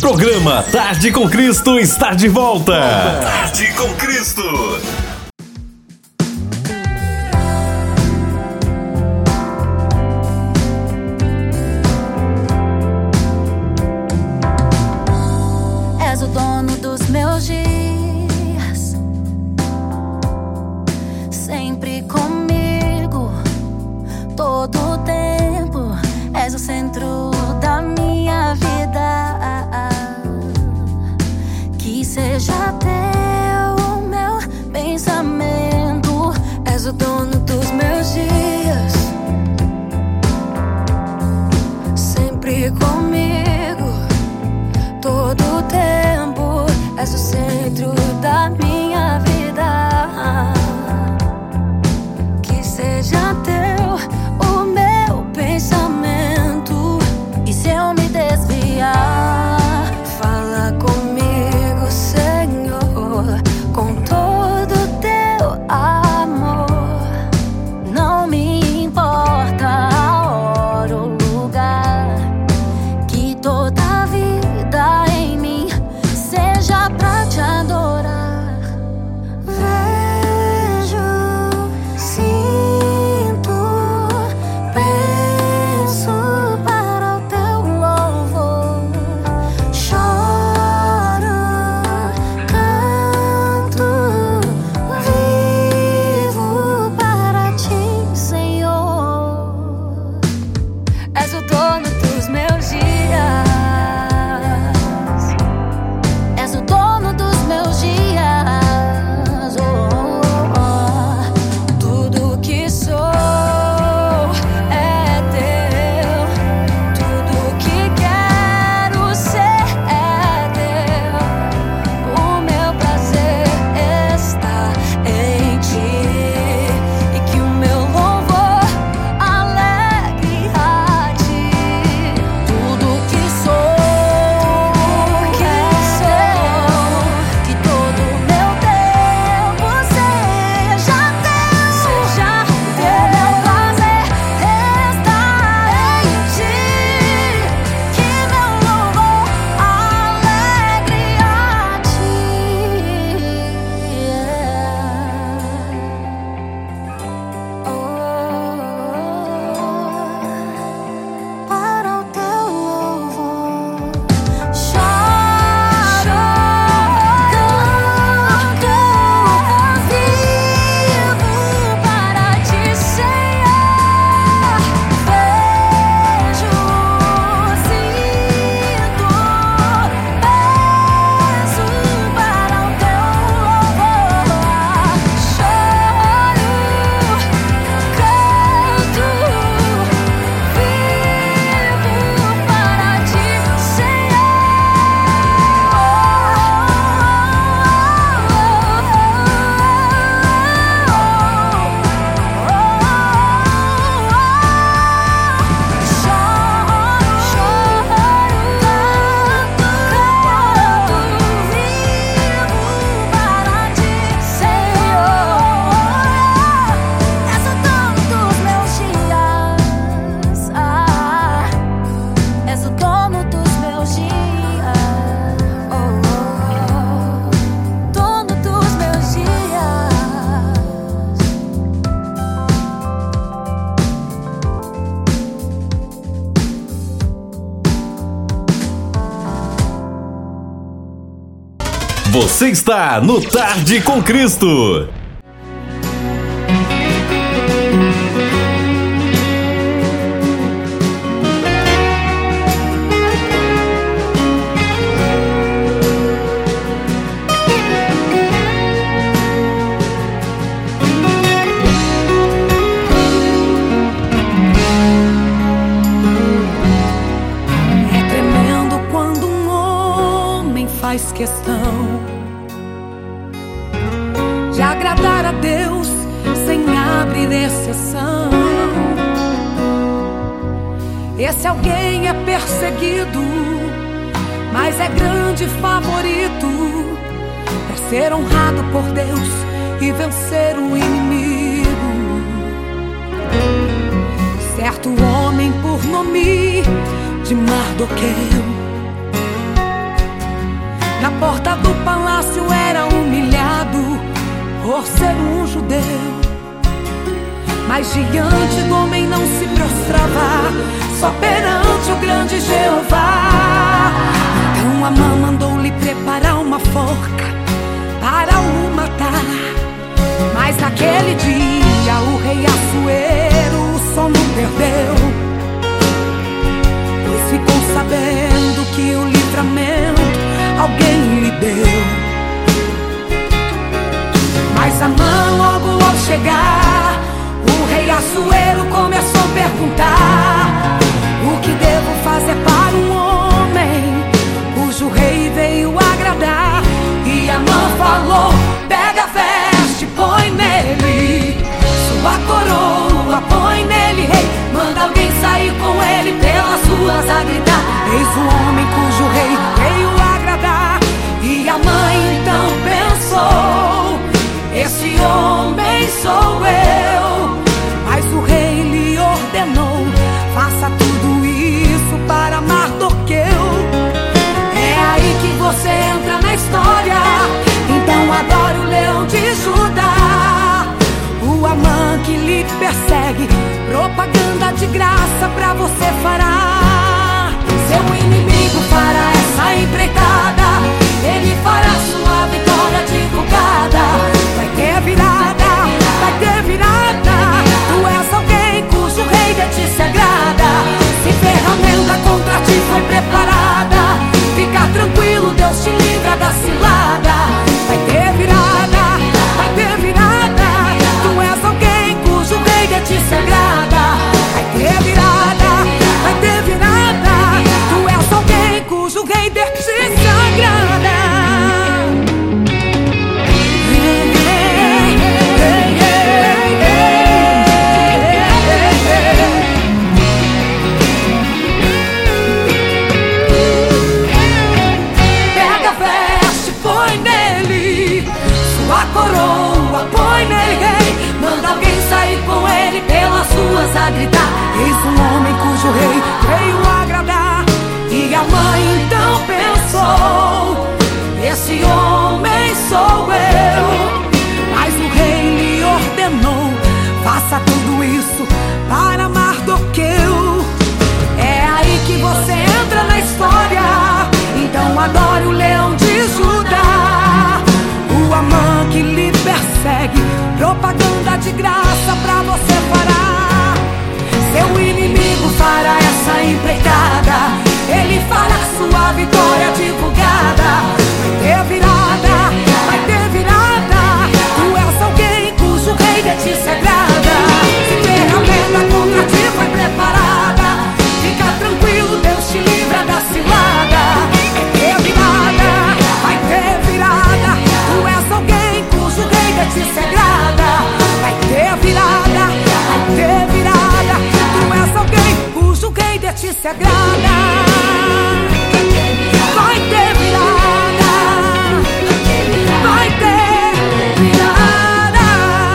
Programa Tarde com Cristo está de volta. Tarde com Cristo. És o dono dos meus dias, sempre comigo, todo o tempo. És o centro da minha vida. Que seja teu o meu pensamento. És o dono dos meus dias, sempre comigo, todo o tempo. És o centro da minha vida. Que seja teu o meu pensamento. E se eu me desviar, fala comigo, Senhor, com todo o teu amor. Não me importa a hora ou lugar, que toda a vida em mim seja pra te adorar. Vejo, sinto, penso para o teu louvor. Choro, canto, vivo para ti, Senhor. És o dono dos meus dias, és o dono dos meus dias. Tudo que sou é teu, tudo que quero ser é teu. O meu prazer está em ti, e que o meu louvor alegre a ti. Tudo que sou é teu, que todo o meu tempo seja teu. O meu prazer está em ti, que meu louvor alegre a ti. Para o teu louvor. Choro, canto, vivo para ti, Senhor. Vejo, sinto, penso para o teu louvor. Choro, canto, vivo para ti, Senhor. És o dono dos meus dias, dono dos meus dias. Você está no Tarde com Cristo. É tremendo quando um homem faz questão de agradar a Deus sem abrir exceção. Esse alguém é perseguido, mas é grande favorito pra ser honrado por Deus e vencer o inimigo. Certo homem por nome de Mardoqueu Na porta do palácio era humilhado por ser um judeu, mas diante do homem não se prostrava, só perante o grande Jeová. Então Amã mandou-lhe preparar uma forca para o matar. Mas naquele dia o rei Assuero o sono perdeu, pois ficou sabendo que o livramento alguém lhe deu. Mas Amã logo ao chegar, o rei Assuero começou a perguntar: o que devo fazer para um homem cujo rei veio agradar? E Amã falou: pega a veste, põe nele sua coroa, põe nele, rei. Manda alguém sair com ele pelas ruas a gritar: eis o homem cujo rei veio agradar. E Amã então pensou: esse homem sou eu. Mas o rei lhe ordenou: faça tudo isso para Mardoqueu. É aí que você entra na história, então adore o leão de Judá. O Amã que lhe persegue, propaganda de graça pra você fará. Seu inimigo fará essa empreitada, ele fará sua vitória divulgada. Vai ter virada, vai ter virada. Tu és alguém cujo rei de ti se agrada. Se ferramenta contra ti foi preparada, fica tranquilo, Deus te livra da cilada. Vai ter virada, vai ter virada. Tu és alguém cujo rei de ti se agrada. Vai ter virada, vai ter virada. Tu és alguém cujo rei de ti se agrada. A gritar: eis um homem cujo rei veio agradar. E Amã então pensou: esse homem sou eu. Mas o rei lhe ordenou: faça tudo isso para Mardoqueu. É aí que você entra na história, então adore o leão de Judá. O Amã que lhe persegue, propaganda de graça pra você fará. Seu inimigo fará essa empreitada, ele fará sua vitória divulgada. Vai ter virada, vai ter virada. Tu és alguém cujo rei de ti se agrada. Se ferramenta contra ti foi preparada, fica tranquilo, Deus te livra da cilada. Vai ter virada, vai ter virada. Tu és alguém cujo rei de ti se agrada. Vai ter virada, vai ter virada. Tu és alguém cujo rei de ti se agrada. Vai ter virada, vai ter virada.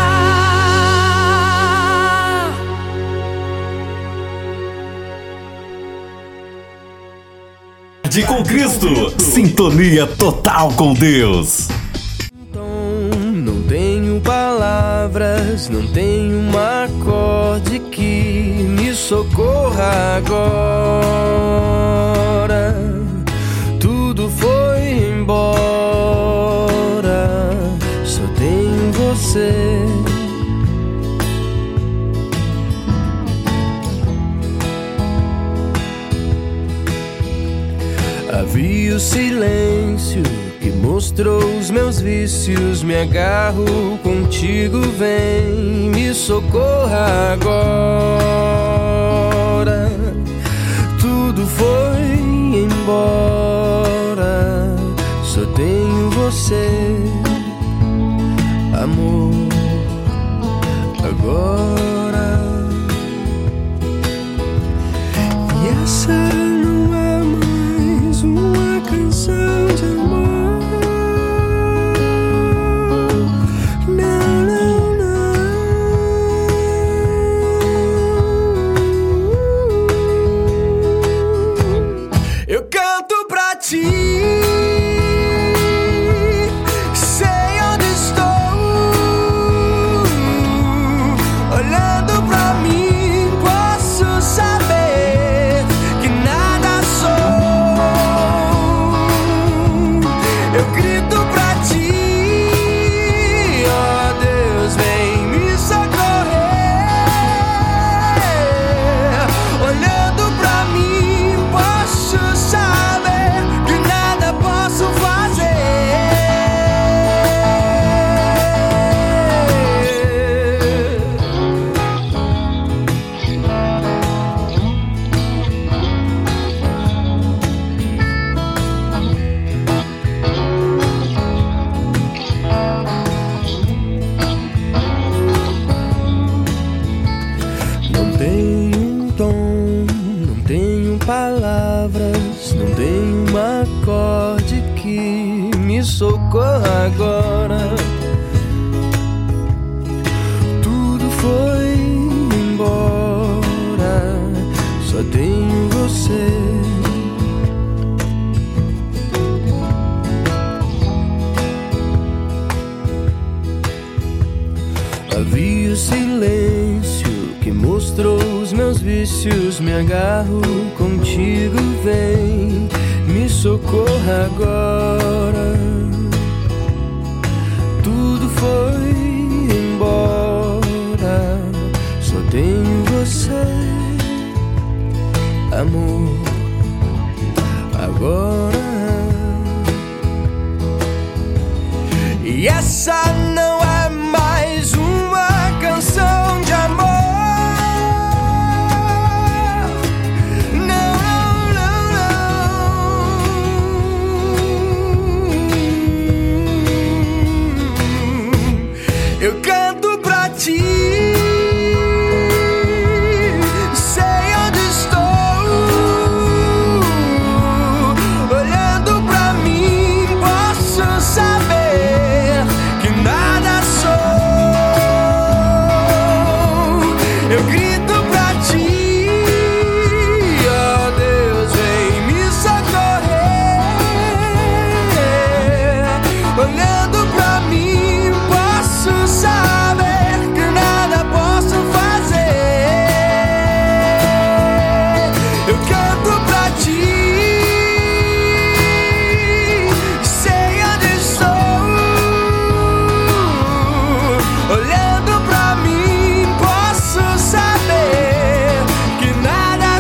De com Cristo, sintonia total com Deus. Não tenho palavras, não tenho um acorde que me socorra agora. Tudo foi embora, só tenho você. Havia o silêncio que mostrou os meus vícios. Me agarro contigo, vem, me socorra agora. Tudo foi embora, só tenho você, amor, agora. E essa não é mais uma canção de amor. Não, não, não. Eu canto pra ti. aqui, me socorra agora. Tudo foi embora, só tenho você. Havia o silêncio que mostrou os meus vícios. Me agarro contigo, vem, me socorra agora. Tudo foi embora, só tenho você, amor, agora. E essa não é mais uma canção de amor. Não, não, não. Eu canto pra ti, sei onde estou. Olhando pra mim, posso saber que nada sou. Eu grito pra ti, ó Deus, vem me socorrer. Olhando pra mim, posso saber que nada posso fazer. Eu canto pra ti, sei onde estou. Olhando pra mim, posso saber que nada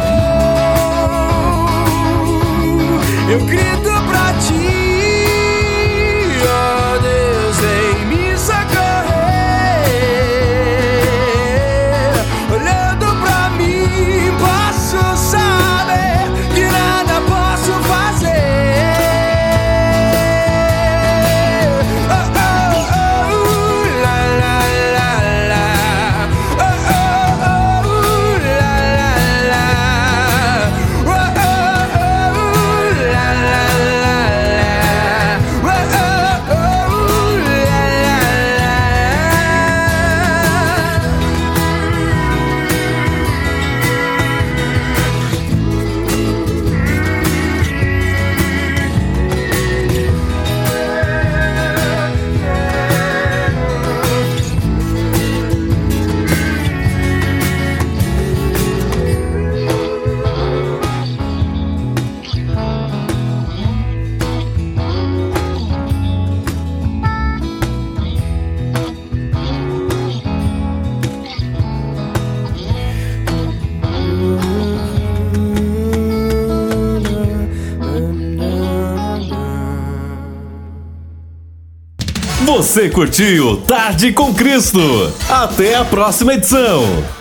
sou. Eu grito pra ti, ó Deus, vem me socorrer. Olhando pra mim, posso saber que nada posso fazer. Oh, oh, oh, la, la, la, la. Oh, oh, oh, la, la, la. Oh, oh, oh, la, la, la, la. Oh, oh, oh, la, la, Você curtiu Tarde com Cristo. Até a próxima edição.